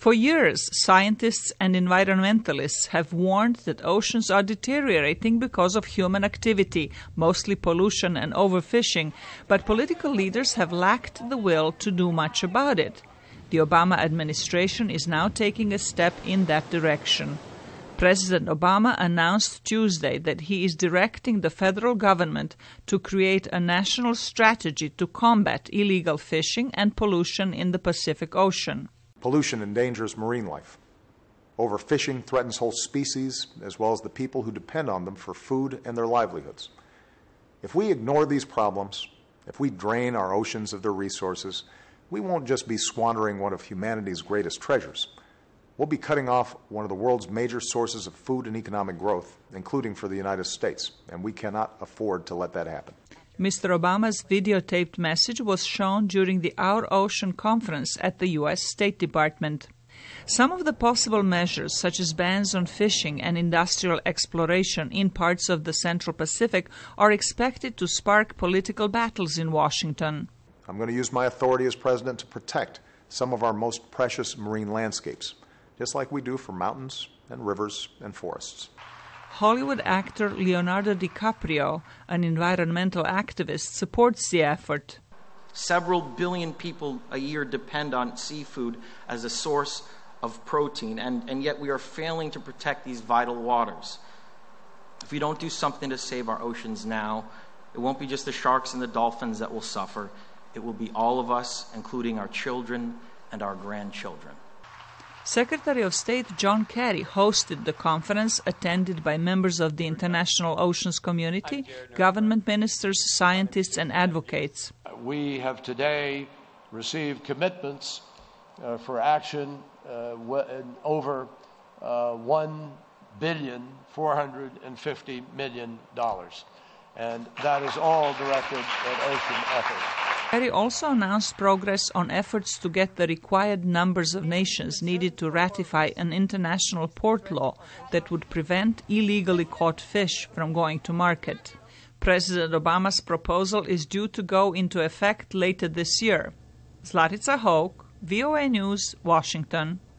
For years, scientists and environmentalists have warned that oceans are deteriorating because of human activity, mostly pollution and overfishing, but political leaders have lacked the will to do much about it. The Obama administration is now taking a step in that direction. President Obama announced Tuesday that he is directing the federal government to create a national strategy to combat illegal fishing and pollution in the Pacific Ocean. Pollution endangers marine life. Overfishing threatens whole species, as well as the people who depend on them for food and their livelihoods. If we ignore these problems, if we drain our oceans of their resources, we won't just be squandering one of humanity's greatest treasures. We'll be cutting off one of the world's major sources of food and economic growth, including for the United States, and we cannot afford to let that happen. Mr. Obama's videotaped message was shown during the Our Ocean conference at the U.S. State Department. Some of the possible measures, such as bans on fishing and industrial exploration in parts of the Central Pacific, are expected to spark political battles in Washington. I'm going to use my authority as president to protect some of our most precious marine landscapes, just like we do for mountains and rivers and forests. Hollywood actor Leonardo DiCaprio, an environmental activist, supports the effort. Several billion people a year depend on seafood as a source of protein, and yet we are failing to protect these vital waters. If we don't do something to save our oceans now, it won't be just the sharks and the dolphins that will suffer. It will be all of us, including our children and our grandchildren. Secretary of State John Kerry hosted the conference, attended by members of the international oceans community, government ministers, scientists, and advocates. We have today received commitments for action over $1,450,000,000, and that is all directed at ocean efforts. Kerry also announced progress on efforts to get the required numbers of nations needed to ratify an international port law that would prevent illegally caught fish from going to market. President Obama's proposal is due to go into effect later this year. Zlatica Hoke, VOA News, Washington.